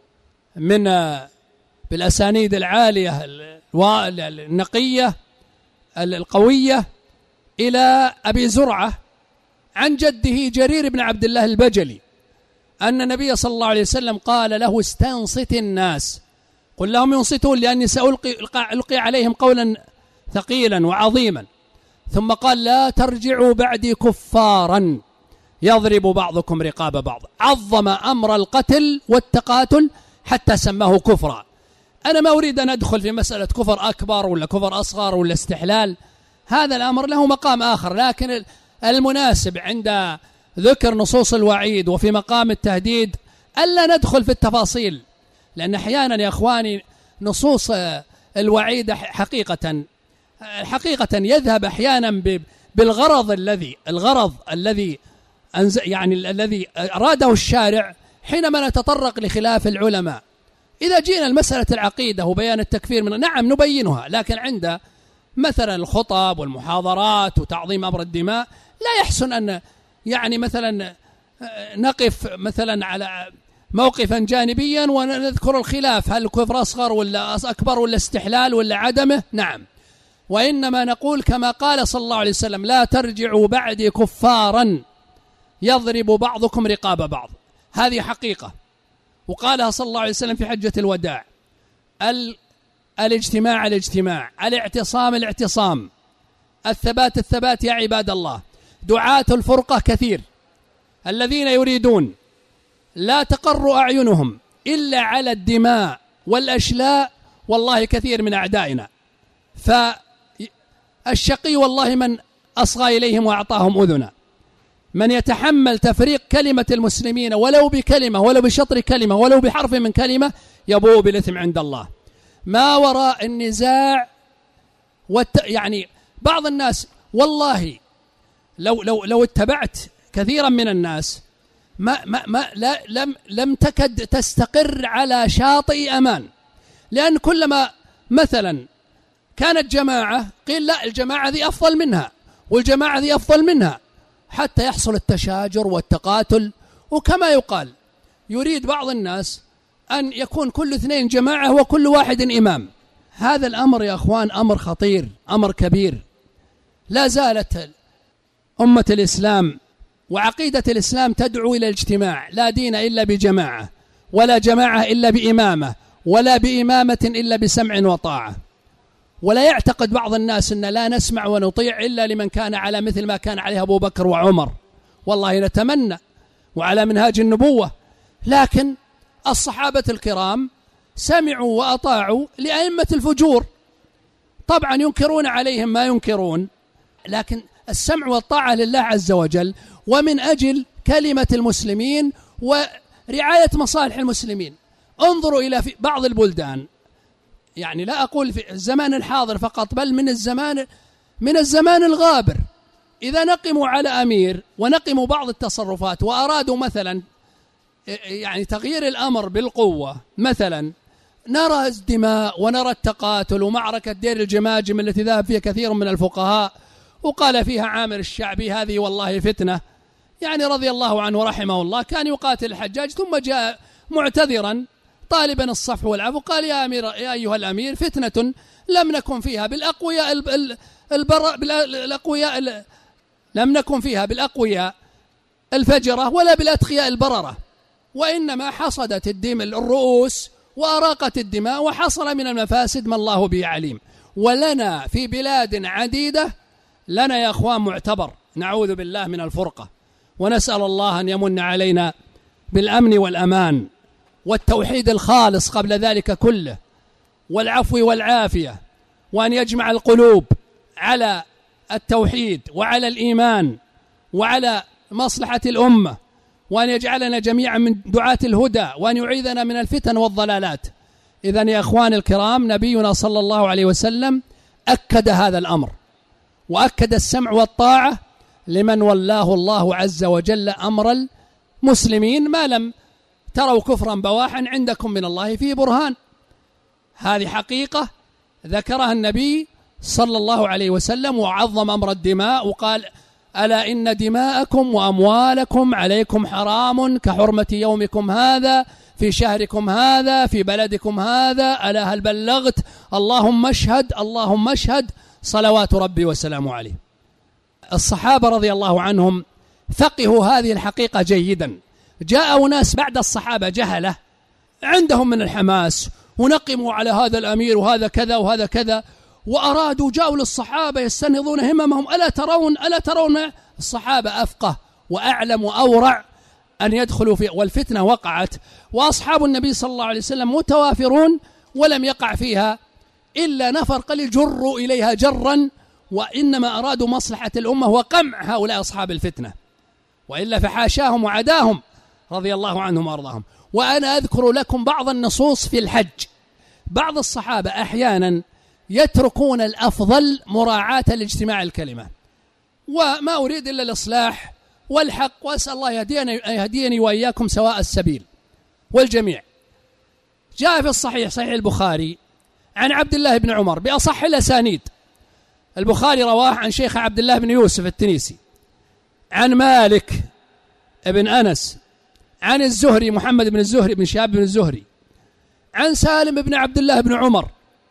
بالأسانيد العالية النقية القوية إلى أبي زرعة عن جده جرير بن عبد الله البجلي أن النبي صلى الله عليه وسلم قال له: استنصت الناس، قل لهم ينصتون لأني سألقي عليهم قولا ثقيلا وعظيما. ثم قال: لا ترجعوا بعدي كفارا يضرب بعضكم رقاب بعض. عظم أمر القتل والتقاتل حتى سماه كفرا. أنا ما أريد أن أدخل في مسألة كفر أكبر ولا كفر أصغر ولا استحلال، هذا الأمر له مقام آخر، لكن المناسب عند ذكر نصوص الوعيد وفي مقام التهديد ألا ندخل في التفاصيل، لأن أحيانا يا أخواني نصوص الوعيد حقيقة يذهب أحيانا بالغرض الذي الذي أراده الشارع حينما نتطرق لخلاف العلماء. إذا جينا المسألة العقيدة وبيان التكفير نعم نبينها، لكن عند مثلا الخطب والمحاضرات وتعظيم أمر الدماء لا يحسن أن مثلا نقف مثلا على موقفا جانبيا ونذكر الخلاف، هل الكفر أصغر ولا أكبر ولا استحلال ولا عدمه. نعم، وإنما نقول كما قال صلى الله عليه وسلم: لا ترجعوا بعدي كفارا يضرب بعضكم رقاب بعض. هذه حقيقة، وقالها صلى الله عليه وسلم في حجة الوداع: الاجتماع، الاعتصام، الثبات يا عباد الله. دعاة الفرقة كثير، الذين يريدون لا تقر أعينهم إلا على الدماء والأشلاء والله كثير من أعدائنا. فالشقي والله من أصغى إليهم وأعطاهم أذنا، من يتحمل تفريق كلمة المسلمين ولو بكلمة ولو بشطر كلمة ولو بحرف من كلمة يبوء بالإثم عند الله. ما وراء النزاع يعني بعض الناس والله لو اتبعت كثيرا من الناس لم تكد تستقر على شاطئ أمان، لأن كلما مثلا كانت جماعة قيل لا الجماعة ذي أفضل منها والجماعة ذي أفضل منها، حتى يحصل التشاجر والتقاتل. وكما يقال يريد بعض الناس أن يكون كل اثنين جماعة وكل واحد إمام. هذا الأمر يا أخوان أمر خطير، أمر كبير. لا زالت أمة الإسلام وعقيدة الإسلام تدعو إلى الاجتماع، لا دين إلا بجماعة، ولا جماعة إلا بإمامة، ولا بإمامة إلا بسمع وطاعة. ولا يعتقد بعض الناس أن لا نسمع ونطيع إلا لمن كان على مثل ما كان عليه أبو بكر وعمر، والله نتمنى وعلى منهاج النبوة. لكن الصحابة الكرام سمعوا وأطاعوا لأئمة الفجور، طبعا ينكرون عليهم ما ينكرون، لكن السمع والطاعة لله عز وجل ومن أجل كلمة المسلمين ورعاية مصالح المسلمين. انظروا إلى في بعض البلدان، يعني لا أقول في الزمان الحاضر فقط بل من الزمان الغابر، إذا نقموا على أمير ونقموا بعض التصرفات وأرادوا مثلا يعني تغيير الأمر بالقوة، مثلا نرى الدماء ونرى التقاتل ومعركة دير الجماجم التي ذهب فيها كثير من الفقهاء وقال فيها عامر الشعبي هذه والله فتنة، يعني رضي الله عنه ورحمه الله، كان يقاتل الحجاج ثم جاء معتذرا طالبا الصفح والعفو، قال يا أمير يا أيها الأمير فتنة لم نكن فيها بالأقوياء لم نكن فيها بالأقوياء الفجرة ولا بالأتقياء البررة، وإنما حصدت الرؤوس وأراقت الدماء وحصل من المفاسد ما الله به عليم. ولنا في بلاد عديدة لنا يا أخوان معتبر، نعوذ بالله من الفرقة، ونسأل الله أن يمن علينا بالأمن والأمان والتوحيد الخالص قبل ذلك كله والعفو والعافية، وأن يجمع القلوب على التوحيد وعلى الإيمان وعلى مصلحة الأمة، وأن يجعلنا جميعا من دعاة الهدى، وأن يعيذنا من الفتن والضلالات. إذن يا أخوان الكرام، نبينا صلى الله عليه وسلم أكد هذا الأمر، وأكد السمع والطاعة لمن ولاه الله عز وجل أمر المسلمين، ما لم تروا كفرا بواحا عندكم من الله فيه برهان. هذه حقيقة ذكرها النبي صلى الله عليه وسلم، وعظم أمر الدماء وقال ألا إن دماءكم وأموالكم عليكم حرام كحرمة يومكم هذا في شهركم هذا في بلدكم هذا، ألا هل بلغت؟ اللهم اشهد اللهم اشهد، صلوات ربي وسلامه عليه. الصحابة رضي الله عنهم فقهوا هذه الحقيقة جيدا. جاء ناس بعد الصحابة جهلة عندهم من الحماس ونقموا على هذا الأمير وهذا كذا وهذا كذا، وأرادوا جاءوا للصحابة يستنهضون هممهم، ألا ترون الصحابة أفقه وأعلم وأورع أن يدخلوا في، والفتنة وقعت وأصحاب النبي صلى الله عليه وسلم متوافرون ولم يقع فيها إلا نفر قليل جروا إليها جرا، وإنما أرادوا مصلحة الأمة وقمع هؤلاء أصحاب الفتنة، وإلا فحاشاهم وعداهم رضي الله عنهم وأرضاهم. وأنا أذكر لكم بعض النصوص في الحج. بعض الصحابة أحيانا يتركون الأفضل مراعاة لاجتماع الكلمة، وما أريد إلا الإصلاح والحق، وأسأل الله يهديني وإياكم سواء السبيل والجميع. جاء في الصحيح صحيح البخاري عن عبد الله بن عمر بأصح الأسانيد، البخاري رواه عن شيخ عبد الله بن يوسف التنيسي، عن مالك ابن أنس، عن الزهري محمد بن الزهري بن شهاب بن الزهري، عن سالم بن عبد الله بن عمر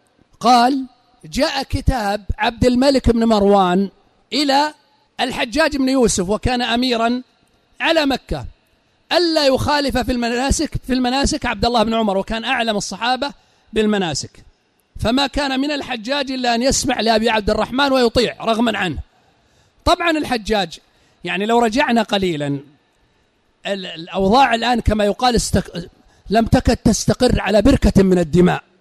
قال جاء كتاب عبد الملك بن مروان إلى الحجاج بن يوسف وكان أميرا على مكة ألا يخالف في المناسك عبد الله بن عمر، وكان أعلم الصحابة بالمناسك، فما كان من الحجاج إلا أن يسمع لأبي عبد الرحمن ويطيع رغما عنه. طبعا الحجاج يعني لو رجعنا قليلا الأوضاع الآن كما يقال لم تكد تستقر على بركة من الدماء،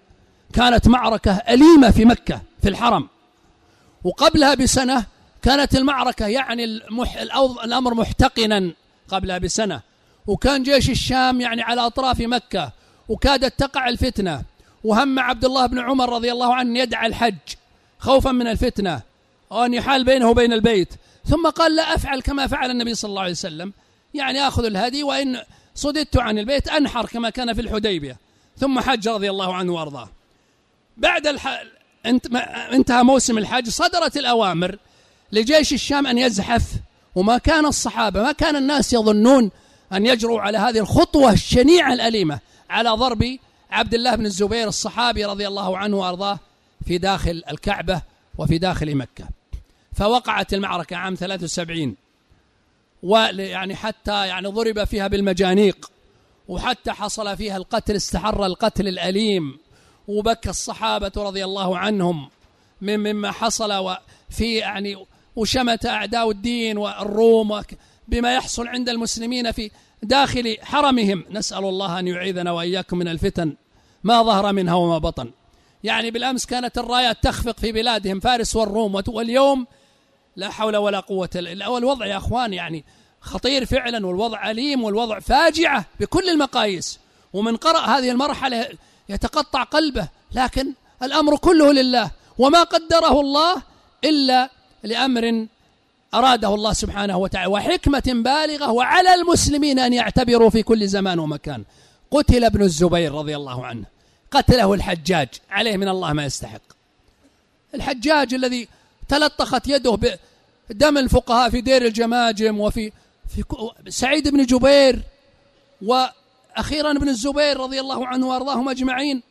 كانت معركة أليمة في مكة في الحرم، وقبلها بسنة كانت المعركة يعني الأمر محتقنا قبلها بسنة، وكان جيش الشام يعني على أطراف مكة، وكادت تقع الفتنة، وهم عبد الله بن عمر رضي الله عنه يدعى الحج خوفا من الفتنة وأن يحال بينه وبين البيت، ثم قال لا أفعل كما فعل النبي صلى الله عليه وسلم، يعني أخذ الهدي وإن صددت عن البيت أنحر كما كان في الحديبية، ثم حج رضي الله عنه وأرضاه. بعد انتهى موسم الحج صدرت الأوامر لجيش الشام أن يزحف، وما كان الصحابة ما كان الناس يظنون أن يجروا على هذه الخطوة الشنيعة الأليمة على ضرب عبد الله بن الزبير الصحابي رضي الله عنه وأرضاه في داخل الكعبة وفي داخل مكة. فوقعت المعركة عام 73، ويعني حتى يعني ضرب فيها بالمجانيق، وحتى حصل فيها القتل، استحر القتل الأليم، وبكى الصحابة رضي الله عنهم مما حصل، وفي يعني وشمت أعداء الدين والروم بما يحصل عند المسلمين في داخل حرمهم. نسأل الله أن يعيذنا وإياكم من الفتن ما ظهر منها وما بطن. يعني بالأمس كانت الرايات تخفق في بلادهم فارس والروم، واليوم لا حول ولا قوة إلا بالله. الوضع يا أخوان يعني خطير فعلا، والوضع أليم، والوضع فاجعة بكل المقاييس، ومن قرأ هذه المرحلة يتقطع قلبه، لكن الأمر كله لله، وما قدره الله إلا لأمر أراده الله سبحانه وتعالى وحكمة بالغة، وعلى المسلمين أن يعتبروا في كل زمان ومكان. قتل ابن الزبير رضي الله عنه، قتله الحجاج، عليه من الله ما يستحق. الحجاج الذي تلطخت يده بدم الفقهاء في دير الجماجم، وفي سعيد بن جبير، وأخيرا ابن الزبير رضي الله عنه وأرضاهم أجمعين.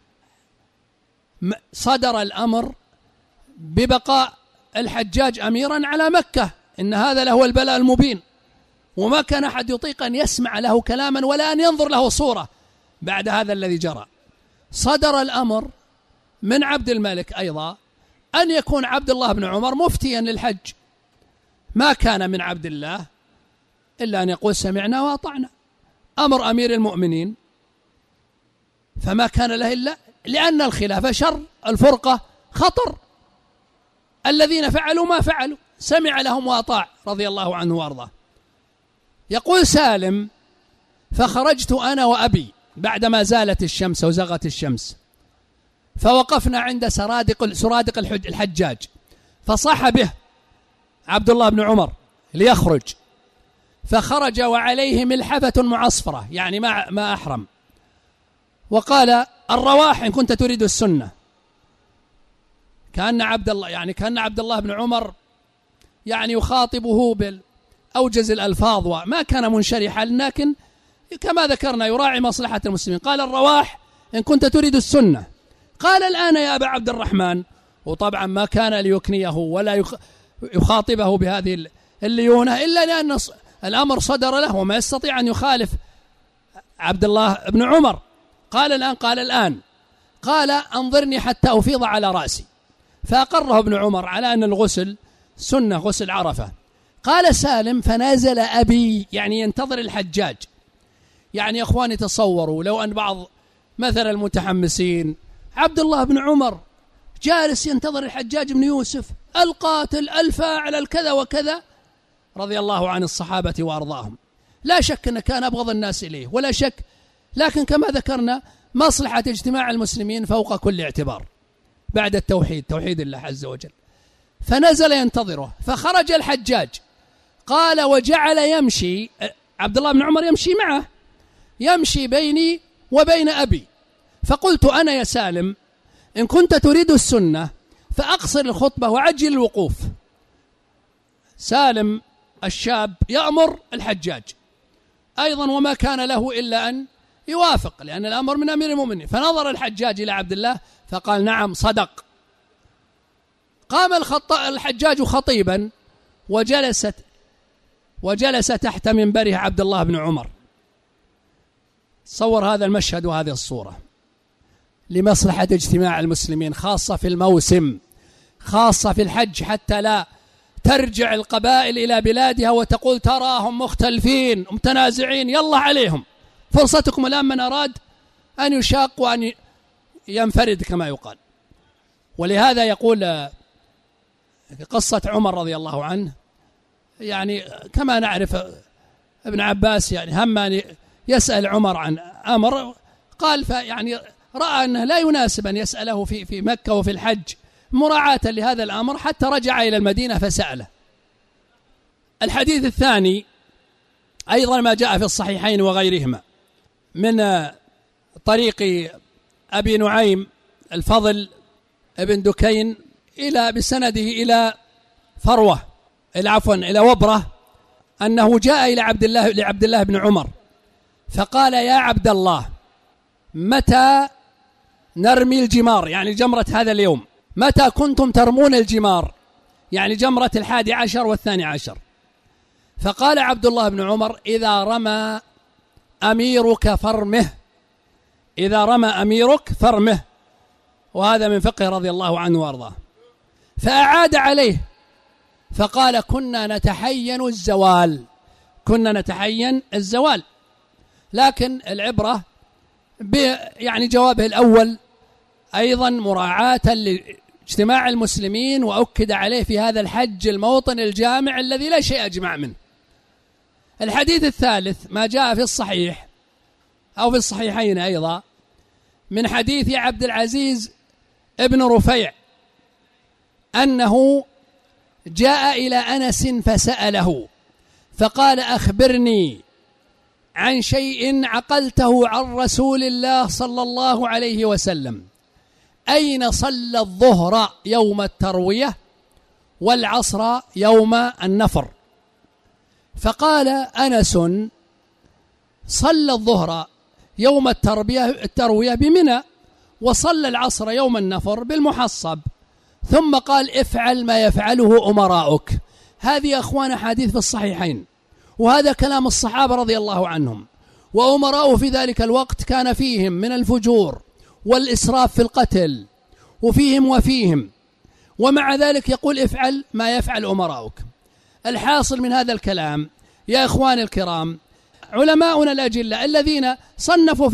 صدر الأمر ببقاء الحجاج أميرا على مكة، إن هذا له البلاء المبين، وما كان أحد يطيق أن يسمع له كلاما ولا أن ينظر له صورة بعد هذا الذي جرى. صدر الأمر من عبد الملك أيضا أن يكون عبد الله بن عمر مفتيا للحج، ما كان من عبد الله إلا أن يقول سمعنا وأطعنا، أمر أمير المؤمنين، فما كان له إلا لأن الخلافة شر، الفرقة خطر، الذين فعلوا ما فعلوا سمع لهم وأطاع رضي الله عنه وأرضاه. يقول سالم فخرجت أنا وأبي بعدما زالت الشمس وزغت الشمس، فوقفنا عند سرادق الحجاج، فصاح به عبد الله بن عمر ليخرج، فخرج وعليه ملحفة معصفرة يعني ما أحرم، وقال الرواح إن كنت تريد السنة. كان عبد الله بن عمر يعني يخاطبه بالأوجز الألفاظ، وما كان منشرحا، لكن كما ذكرنا يراعي مصلحة المسلمين. قال الرواح إن كنت تريد السنة. قال الآن يا أبا عبد الرحمن، وطبعا ما كان ليكنيه ولا يخاطبه بهذه الليونة إلا لأن الأمر صدر له وما يستطيع أن يخالف عبد الله بن عمر. قال الآن قال أنظرني حتى أفيض على رأسي، فأقره ابن عمر على أن الغسل سنة، غسل عرفة. قال سالم فنازل أبي يعني ينتظر الحجاج. يعني يا أخواني تصوروا لو أن بعض مثلا المتحمسين عبد الله بن عمر جالس ينتظر الحجاج بن يوسف القاتل الفاعل الكذا وكذا رضي الله عن الصحابة وأرضاهم، لا شك أن كان أبغض الناس إليه ولا شك، لكن كما ذكرنا مصلحة اجتماع المسلمين فوق كل اعتبار بعد التوحيد، توحيد الله عز وجل. فنزل ينتظره، فخرج الحجاج قال وجعل يمشي عبد الله بن عمر يمشي معه، يمشي بيني وبين أبي، فقلت أنا يا سالم إن كنت تريد السنة فأقصر الخطبة وعجل الوقوف. سالم الشاب يأمر الحجاج أيضا، وما كان له إلا أن يوافق لأن الأمر من أمير المؤمنين. فنظر الحجاج إلى عبد الله فقال نعم صدق. قام الحجاج خطيبا وجلس تحت منبره عبد الله بن عمر. صور هذا المشهد وهذه الصورة لمصلحة اجتماع المسلمين، خاصة في الموسم، خاصة في الحج، حتى لا ترجع القبائل إلى بلادها وتقول تراهم مختلفين متنازعين يلا عليهم، فرصتكم الآن. من أراد أن يشاق وأن ينفرد كما يقال. ولهذا يقول في قصة عمر رضي الله عنه، يعني كما نعرف ابن عباس يعني هم أن يسأل عمر عن أمر، قال فيعني رأى أنه لا يناسب أن يسأله في مكة وفي الحج مراعاة لهذا الأمر، حتى رجع إلى المدينة فسأله. الحديث الثاني أيضا ما جاء في الصحيحين وغيرهما من طريق أبي نعيم الفضل ابن دكين بسنده إلى فروة إلى وبرة، أنه جاء إلى لعبد الله بن عمر فقال: يا عبد الله، متى نرمي الجمار؟ يعني جمرة هذا اليوم. متى كنتم ترمون الجمار؟ يعني جمرة 11 و12. فقال عبد الله بن عمر: إذا رمى أميرك فرمه، إذا رمى أميرك فرمه. وهذا من فقه رضي الله عنه وارضاه. فأعاد عليه فقال: كنا نتحين الزوال، كنا نتحين الزوال. لكن العبرة يعني جوابه الأول أيضا مراعاة لاجتماع المسلمين، وأكد عليه في هذا الحج الموطن الجامع الذي لا شيء أجمع منه. الحديث الثالث ما جاء في الصحيح أو في الصحيحين أيضا من حديث عبد العزيز ابن رفيع أنه جاء إلى أنس فسأله فقال: أخبرني عن شيء عقلته عن رسول الله صلى الله عليه وسلم، أين صلى الظهر يوم التروية والعصر يوم النفر؟ فقال أنس: صلى الظهر يوم التروية بمنى، وصلى العصر يوم النفر بالمحصب. ثم قال: افعل ما يفعله أمراؤك. هذه أخوان حديث في الصحيحين، وهذا كلام الصحابة رضي الله عنهم. وأمراؤه في ذلك الوقت كان فيهم من الفجور والإسراف في القتل وفيهم، ومع ذلك يقول: افعل ما يفعل أمراؤك. الحاصل من هذا الكلام يا إخوان الكرام، علماؤنا الأجلة الذين صنفوا في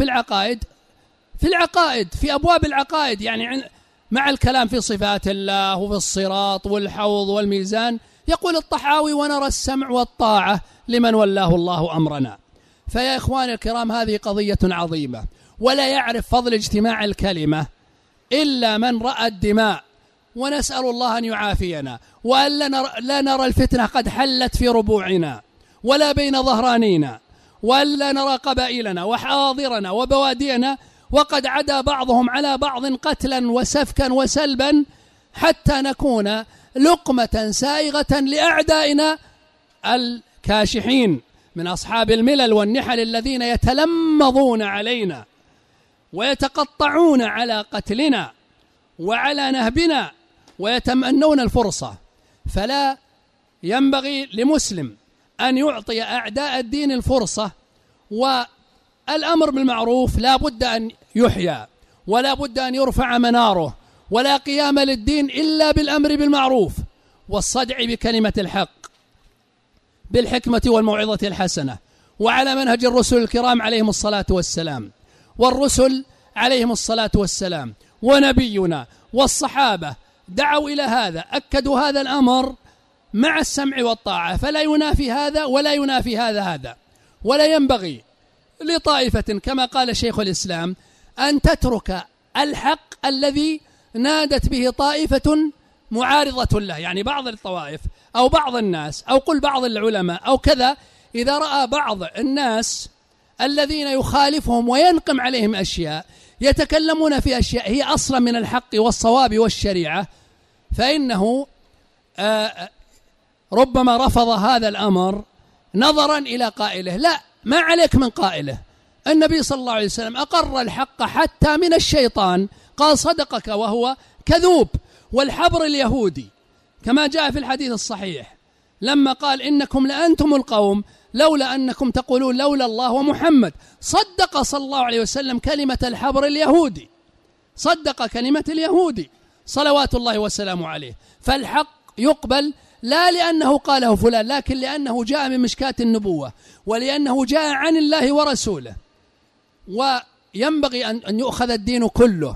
العقائد في أبواب العقائد، يعني مع الكلام في صفات الله وفي الصراط والحوض والميزان، يقول الطحاوي: ونرى السمع والطاعة لمن ولاه الله أمرنا. فيا إخوان الكرام، هذه قضية عظيمة، ولا يعرف فضل اجتماع الكلمة إلا من رأى الدماء، ونسأل الله أن يعافينا، وأن لا نرى الفتنة قد حلت في ربوعنا ولا بين ظهرانينا، وأن لا نرى قبائلنا وحاضرنا وبوادينا وقد عدا بعضهم على بعض قتلا وسفكا وسلبا، حتى نكون لقمة سائغة لأعدائنا الكاشحين من أصحاب الملل والنحل الذين يتلمضون علينا ويتقطعون على قتلنا وعلى نهبنا ويتمنون الفرصة. فلا ينبغي لمسلم أن يعطي أعداء الدين الفرصة. والأمر بالمعروف لا بد أن يحيى، ولا بد أن يرفع مناره، ولا قيام للدين إلا بالأمر بالمعروف والصدع بكلمة الحق بالحكمة والموعظة الحسنة، وعلى منهج الرسل الكرام عليهم الصلاة والسلام. والرسل عليهم الصلاة والسلام ونبينا والصحابة دعوا إلى هذا، أكدوا هذا الأمر مع السمع والطاعة، فلا ينافي هذا ولا ينافي هذا. ولا ينبغي لطائفة كما قال شيخ الإسلام أن تترك الحق الذي نادت به طائفة معارضة له، يعني بعض الطوائف أو بعض الناس أو قل بعض العلماء أو كذا، إذا رأى بعض الناس الذين يخالفهم وينقم عليهم أشياء يتكلمون في أشياء هي أصلا من الحق والصواب والشريعة، فإنه ربما رفض هذا الأمر نظرا إلى قائله. لا، ما عليك من قائله. النبي صلى الله عليه وسلم أقر الحق حتى من الشيطان، قال: صدقك وهو كذوب. والحبر اليهودي كما جاء في الحديث الصحيح لما قال: إنكم لأنتم القوم لولا أنكم تقولون لولا الله ومحمد، صدق صلى الله عليه وسلم كلمة الحبر اليهودي، صدق كلمة اليهودي صلوات الله وسلامه عليه. فالحق يقبل لا لأنه قاله فلان، لكن لأنه جاء من مشكاة النبوة، ولأنه جاء عن الله ورسوله. وينبغي أن يؤخذ الدين كله،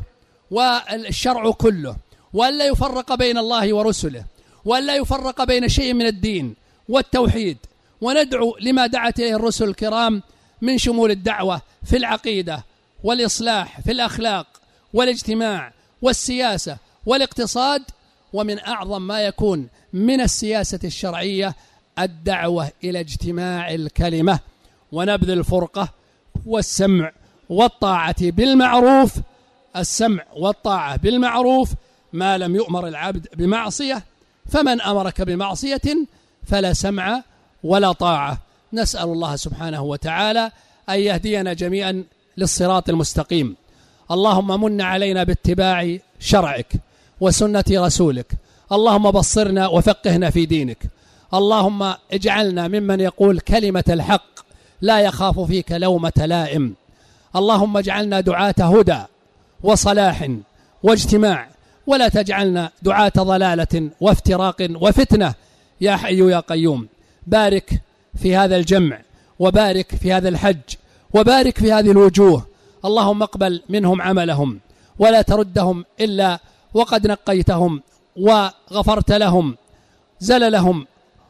والشرع كله، وأن لا يفرق بين الله ورسله، وأن لا يفرق بين شيء من الدين والتوحيد، وندعو لما دعت إليه الرسل الكرام من شمول الدعوة في العقيدة والإصلاح في الأخلاق والاجتماع والسياسة والاقتصاد. ومن أعظم ما يكون من السياسة الشرعية الدعوة إلى اجتماع الكلمة ونبذ الفرقة والسمع والطاعة بالمعروف، السمع والطاعة بالمعروف ما لم يؤمر العبد بمعصية، فمن أمرك بمعصية فلا سمع ولا طاعة. نسأل الله سبحانه وتعالى أن يهدينا جميعا للصراط المستقيم. اللهم من علينا باتباع شرعك وسنة رسولك، اللهم بصرنا وفقهنا في دينك، اللهم اجعلنا ممن يقول كلمة الحق لا يخاف فيك لومة لائم، اللهم اجعلنا دعاة هدى وصلاح واجتماع، ولا تجعلنا دعاة ضلالة وافتراق وفتنة يا حي يا قيوم. بارك في هذا الجمع، وبارك في هذا الحج، وبارك في هذه الوجوه، اللهم اقبل منهم عملهم ولا تردهم إلا وقد نقيتهم وغفرت لهم زللهم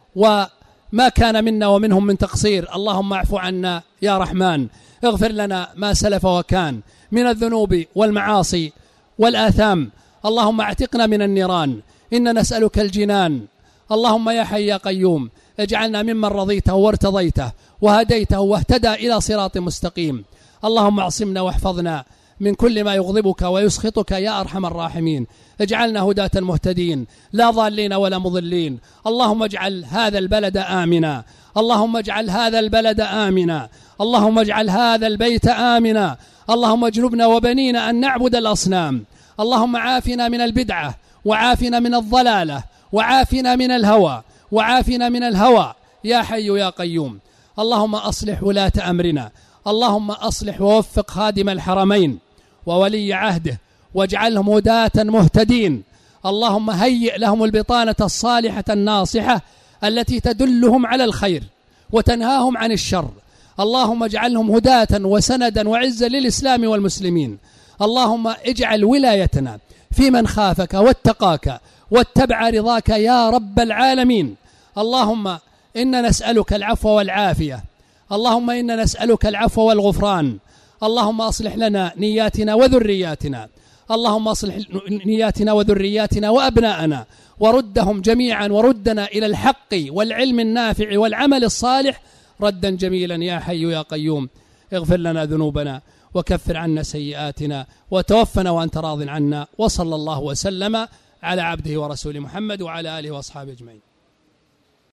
وما كان منا ومنهم من تقصير. اللهم اعف عنا يا رحمن، اغفر لنا ما سلف وكان من الذنوب والمعاصي والآثام، اللهم اعتقنا من النيران، إن نسألك الجنان. اللهم يا حي يا قيوم اجعلنا ممن رضيته وارتضيته وهديته واهتدى إلى صراط مستقيم. اللهم اعصمنا واحفظنا من كل ما يغضبك ويسخطك يا أرحم الراحمين، اجعلنا هداة مهتدين لا ضالين ولا مضلين. اللهم اجعل هذا البلد آمنا، اللهم اجعل هذا البلد آمنا، اللهم اجعل هذا البيت آمنا، اللهم اجنبنا وبنينا أن نعبد الأصنام، اللهم عافنا من البدعة وعافنا من الضلالة وعافنا من الهوى وعافنا من الهوى يا حي يا قيوم. اللهم أصلح ولاة أمرنا، اللهم أصلح ووفق خادم الحرمين وولي عهده واجعلهم هداة مهتدين، اللهم هيئ لهم البطانة الصالحة الناصحة التي تدلهم على الخير وتنهاهم عن الشر، اللهم اجعلهم هداة وسندا وعزا للإسلام والمسلمين. اللهم اجعل ولايتنا في من خافك واتقاك واتبع رضاك يا رب العالمين. اللهم إنا نسألك العفو والعافية، اللهم إنا نسألك العفو والغفران، اللهم أصلح لنا نياتنا وذرياتنا، اللهم أصلح نياتنا وذرياتنا وأبناءنا وردهم جميعا، وردنا إلى الحق والعلم النافع والعمل الصالح ردا جميلا يا حي يا قيوم. اغفر لنا ذنوبنا وكفر عنا سيئاتنا وتوفنا وأنت راض عنا، وصلى الله وسلم على عبده ورسوله محمد وعلى آله وأصحابه أجمعين.